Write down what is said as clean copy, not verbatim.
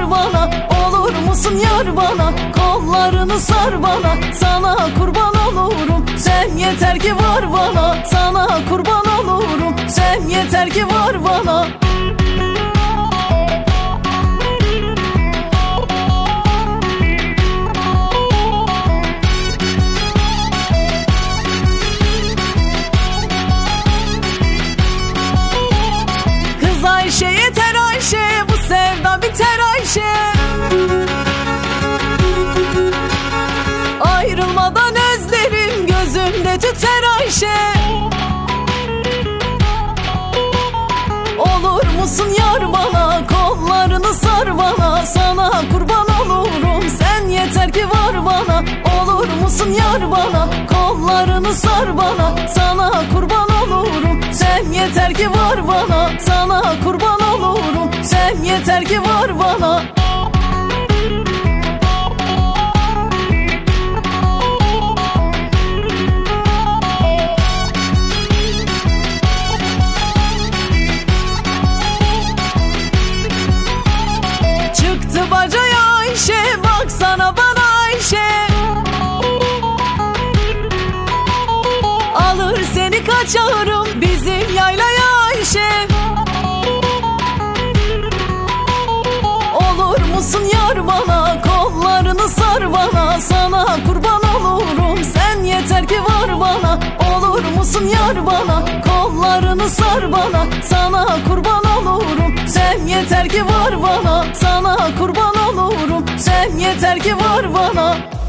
yar bana, olur musun yar bana? Kollarını sar bana, sana kurban olurum. Sen yeter ki var bana, sana kurban olurum. Sen yeter ki var bana. Kız Ayşe yeter Ayşe, bu sevda biter Ayşe. Ayrılmadan özlerim gözümde tüter Ayşe. Olur musun yar bana, kollarını sar bana, sana kurban olurum. Sen yeter ki var bana, olur musun yar bana? Kollarını sar bana, sana kurban olurum. Sen yeter ki var bana, sana kurban olurum. Sen yeter ki var bana. Çıktı bacaya Ayşe, baksana bana Ayşe. Alır seni kaçarım bizim yaylaya Ayşe. Olur musun yar bana, kollarını sar bana, sana kurban olurum. Sen yeter ki var bana, olur musun yar bana? Kollarını sar bana, sana kurban olurum. Sen yeter ki var bana, sana kurban olurum. Sen yeter ki var bana.